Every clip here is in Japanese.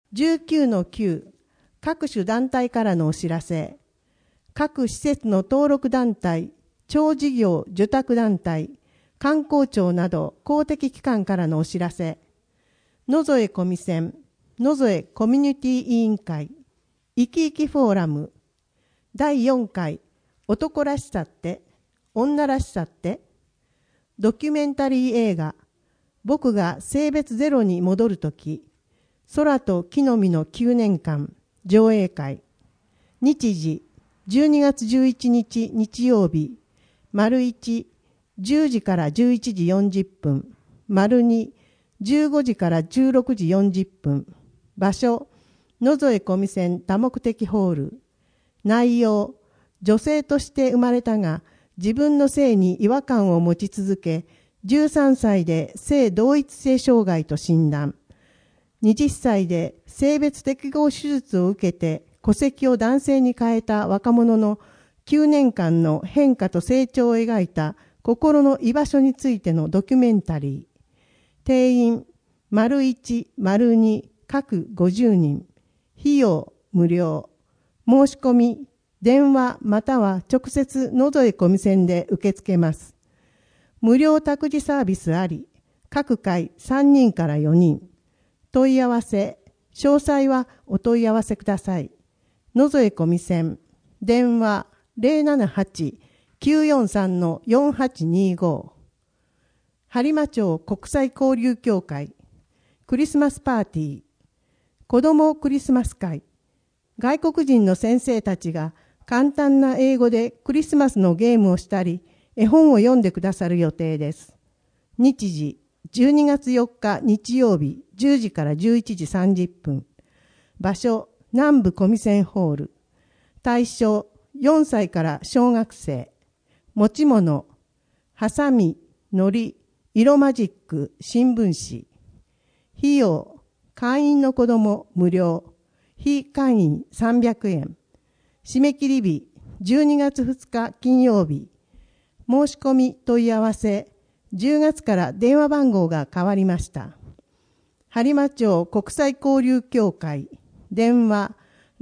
19-9 各種団体からのお知らせ。各施設の登録団体、町事業受託団体、観光庁など公的機関からのお知らせ。野添コミセン、野添コミュニティ委員会、生き生きフォーラム、第4回男らしさって女らしさって、ドキュメンタリー映画僕が性別ゼロに戻るとき、空と木の実の9年間上映会。日時12月11日日曜日、丸1、10時から11時40分、丸2、15時から16時40分、場所、野添コミセン多目的ホール。内容、女性として生まれたが、自分の性に違和感を持ち続け、13歳で性同一性障害と診断。20歳で性別適合手術を受けて戸籍を男性に変えた若者の9年間の変化と成長を描いた心の居場所についてのドキュメンタリー。定員、丸1、丸2、各50人。費用、無料。申し込み、電話または直接野添コミセンで受け付けます。無料託児サービスあり、各回3人から4人。問い合わせ、詳細はお問い合わせください。野添コミセン、電話 078-943-4825。播磨町国際交流協会、クリスマスパーティー、子どもクリスマス会。外国人の先生たちが簡単な英語でクリスマスのゲームをしたり、絵本を読んでくださる予定です。日時、12月4日日曜日10時から11時30分。場所、南部コミセンホール。対象、4歳から小学生。持ち物、ハサミ、糊、色マジック、新聞紙。費用、会員の子ども無料。非会員300円。締め切り日、12月2日金曜日。申し込み問い合わせ、10月から電話番号が変わりました。播磨町国際交流協会、電話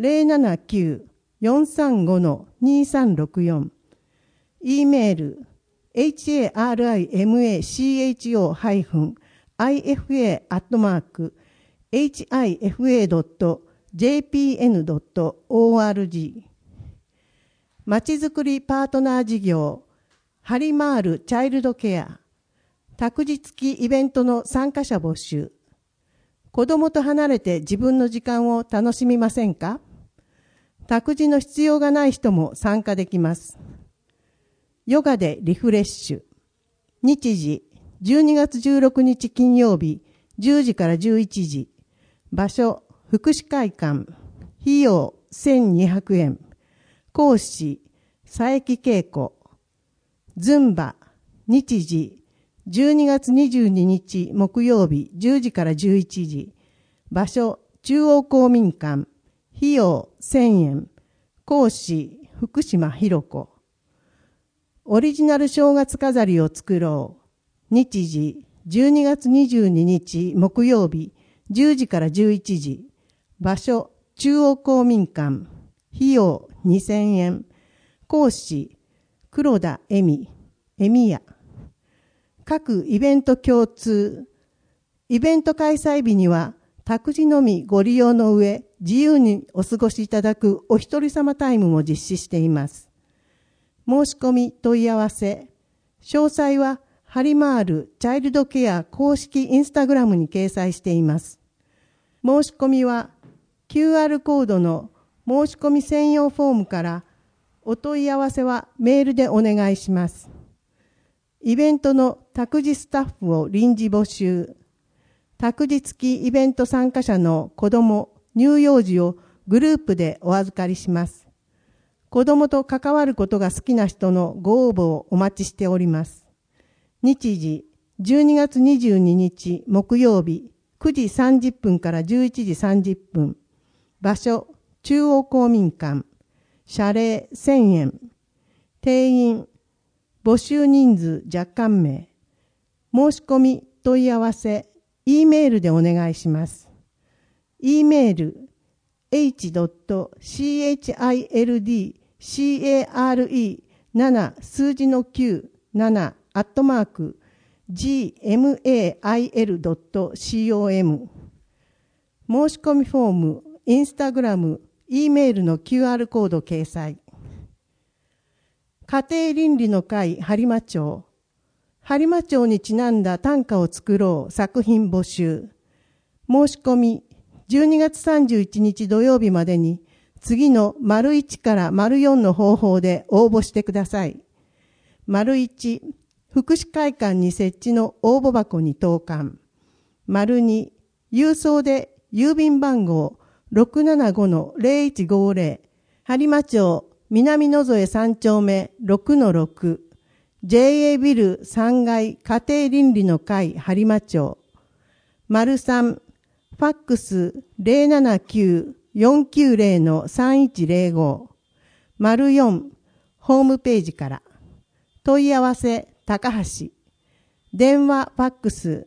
079-435-2364。E メール、harimacho-hifa.jpn.org。まちづくりパートナー事業、ハリマールチャイルドケア。託児付きイベントの参加者募集。子供と離れて自分の時間を楽しみませんか？託児の必要がない人も参加できます。ヨガでリフレッシュ。日時、12月16日金曜日、10時から11時。場所、福祉会館。費用、1200円。講師、佐伯恵子。ズンバ、日時、12月22日木曜日10時から11時。場所、中央公民館。費用、1000円。講師、福島博子。オリジナル正月飾りを作ろう。日時、12月22日木曜日10時から11時。場所、中央公民館。費用、2000円。講師、黒田恵美、恵美屋。各イベント共通。イベント開催日には、託児のみご利用の上、自由にお過ごしいただくお一人様タイムも実施しています。申し込み問い合わせ。詳細は、ハリマールチャイルドケア公式インスタグラムに掲載しています。申し込みは、QR コードの申し込み専用フォームから、お問い合わせはメールでお願いします。イベントの託児スタッフを臨時募集。託児付きイベント参加者の子ども、乳幼児をグループでお預かりします。子どもと関わることが好きな人のご応募をお待ちしております。日時、12月22日木曜日9時30分から11時30分。場所、中央公民館。謝礼1000円。定員、募集人数若干名。申し込み問い合わせ、E メールでお願いします。 E メール h.child.care7 数字の97@gmail.com 申し込みフォーム、インスタグラム、E メールの QR コード掲載。家庭倫理の会播磨町。播磨町にちなんだ短歌を作ろう作品募集。申し込み、12月31日土曜日までに次の1から4の方法で応募してください。1、福祉会館に設置の応募箱に投函。2、郵送で郵便番号 675-0150 播磨町南野添3丁目 6-6 JA ビル3階家庭倫理の会播磨町。3、ファックス 079-490-3105。4、ホームページから。問い合わせ、高橋。電話、ファックス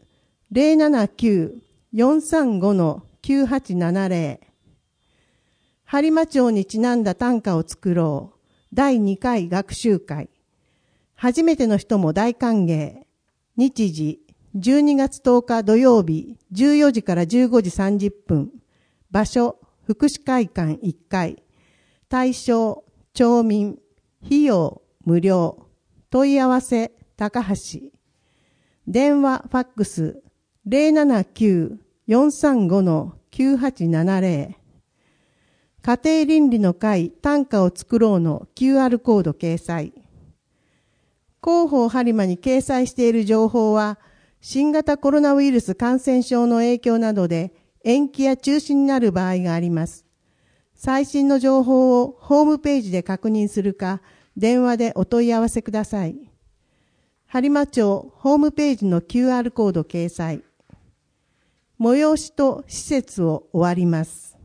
079-435-9870。播磨町にちなんだ短歌を作ろう。第2回学習会。初めての人も大歓迎。日時、12月10日土曜日、14時から15時30分。場所、福祉会館1階。対象、町民。費用、無料。問い合わせ、高橋。電話、ファックス、079-435-9870。家庭倫理の会短歌を作ろうの QR コード掲載。広報播磨に掲載している情報は、新型コロナウイルス感染症の影響などで延期や中止になる場合があります。最新の情報をホームページで確認するか、電話でお問い合わせください。播磨町ホームページの QR コード掲載。催しと施設を終わります。